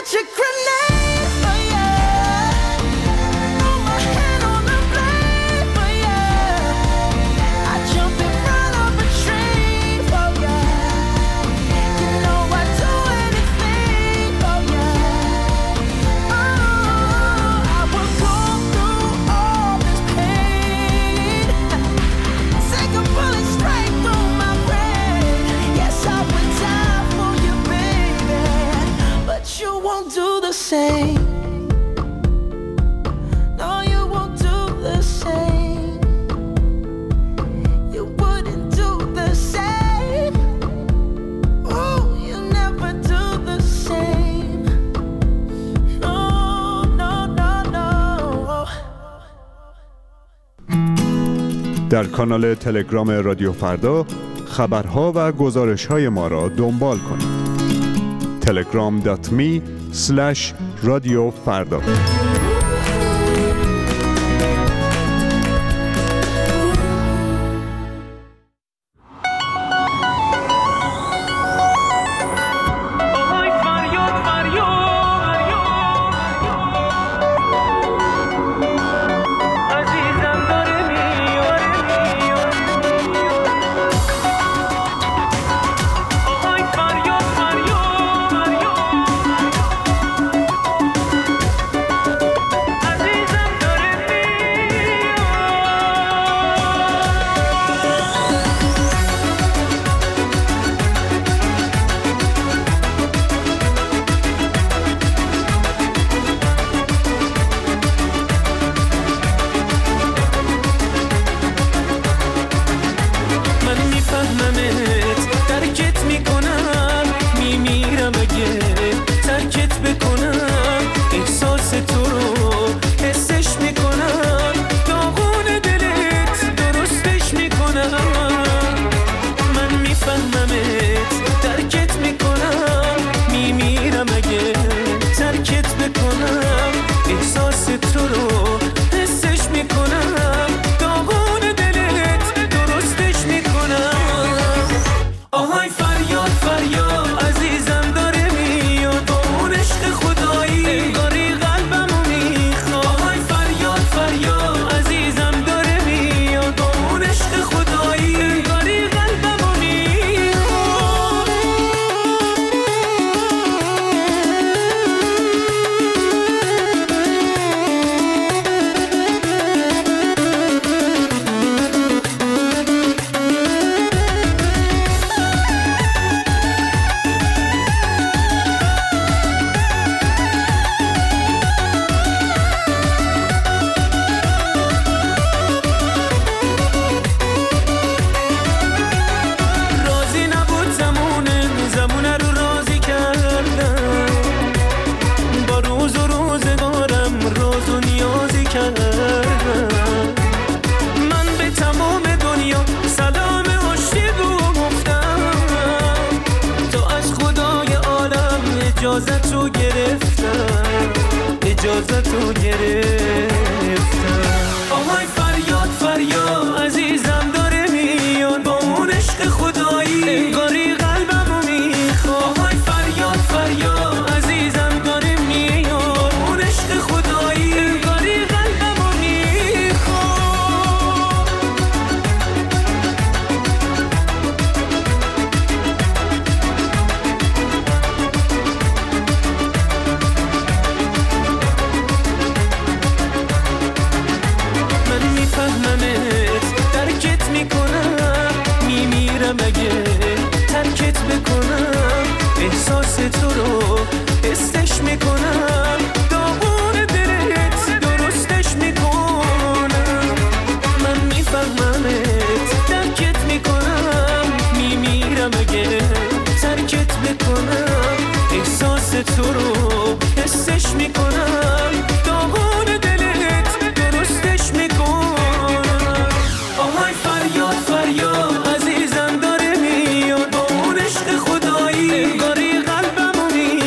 catch a grenade for you. Throw my hand on the blade for you. I jump in front of a train for you. You know I'd do anything for you. Oh, I will go through all this pain. Take a bullet straight through my brain. Yes, I would die for you, baby, but you won't do the same. No, you won't do the same. You wouldn't do the same. Oh, you never do the same. No, no, no, no. در کانال تلگرام رادیو فردا خبرها و گزارش‌های ما را دنبال کنید. telegram.me/رادیو فردا. اجازتو گرفتم. آهای فریاد فریاد عزیزم داره میاد با اون عشق خدایی انگاری قلبمو میخواد. آهای فریاد فریاد عزیزم داره میاد اون عشق خدایی انگاری قلبمو میخواد. درکت میکنم میمیرم اگه ترکت بکنم احساس تو رو حسش میکنم داغون دلت درستش میکنم. من میفهممت درکت میکنم میمیرم اگه ترکت بکنم احساس تو رو حسش میکنم داغون دلت درستش میکنم. آهای فریاد فریاد عزیزم داره میاد با اون عشق خدایی انگاری قلبمو میخواد.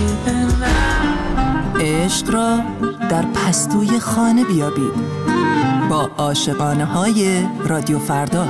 عشق را در پستوی خانه بیابید با عاشقانه های رادیو فردا.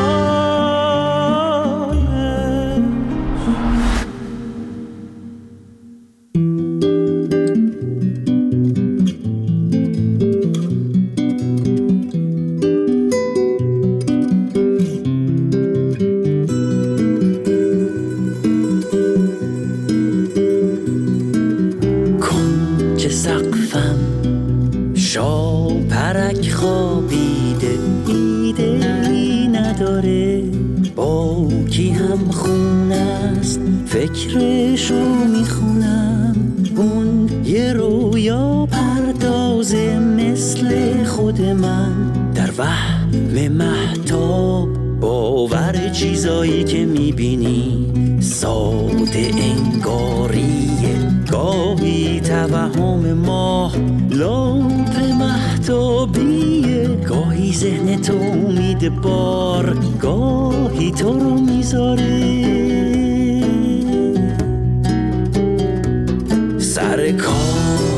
سقفم شاپرک خوابیده، ایده‌ای نداره با کی هم خونه است، فکرشو میخونم. اون یه رویا پردازه مثل خود من، در وهم مهتاب باور چیزایی که میبینی ساده انگاریه. گاهی توهم ماه لامپ مهتابیه، گاهی ذهن تو امید بار، گاهی تو رو میذاره سر کار.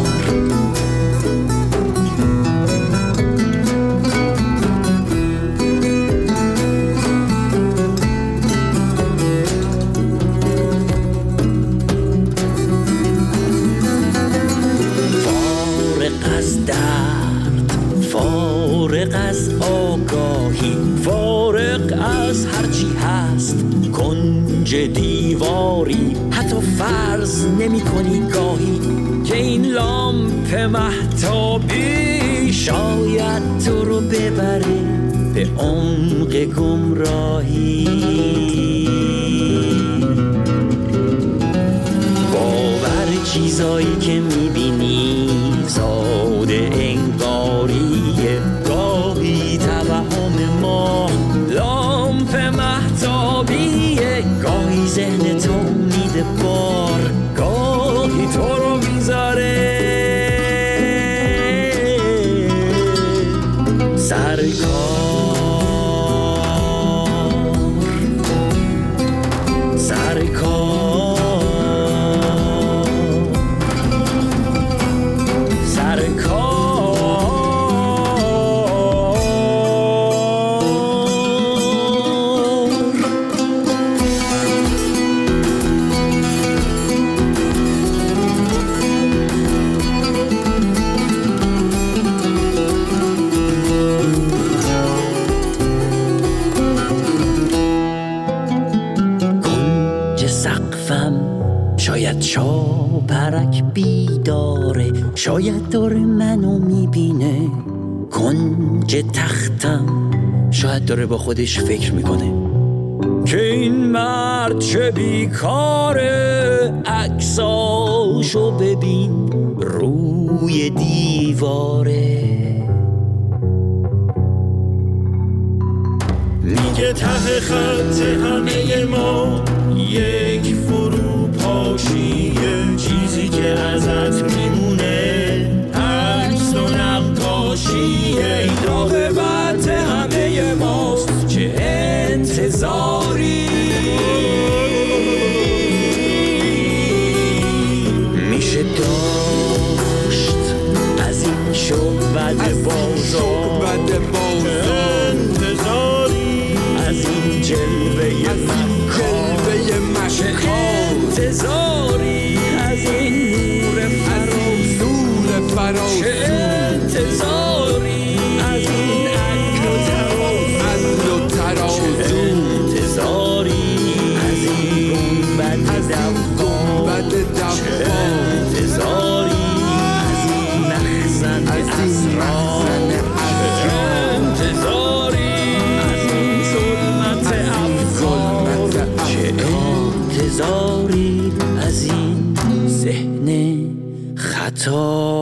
فارغ از آگاهی، فارغ از هرچی هست کنج دیواری، حتی فرض نمی کنی گاهی که این لامپ مهتابی شاید تو رو ببره به عمق گمراهی. باور چیزایی که میبینی ساده انگاریه، گاهی توهم ما لامپ مهتابیه، گاهی ذهن تو میده بار، گاهی تو رو میذاره سر شاید شاپرک بیداره، شاید داره منو میبینه. کنج تختم شاید داره با خودش فکر میکنه که این مرد چه بیکاره، عکساشو ببین روی دیواره. میگه ته خط همه ما یک فروپاشیه، چیزی که ازت میمونه عکس و نقاشیه. این عاقبت همه ماست، چه انتظاری میشه داشت از این شعبد بازار، انتظاری از این جلوه انتظاری از این نور فراز، چه انتظاری از این عقل و تراز، چه انتظاری از این گنبد دفاع، چه انتظاری از این مخزن اسرار، چه انتظاری از این ظلمت افکار، چه انتظاری از این ذهن خطا.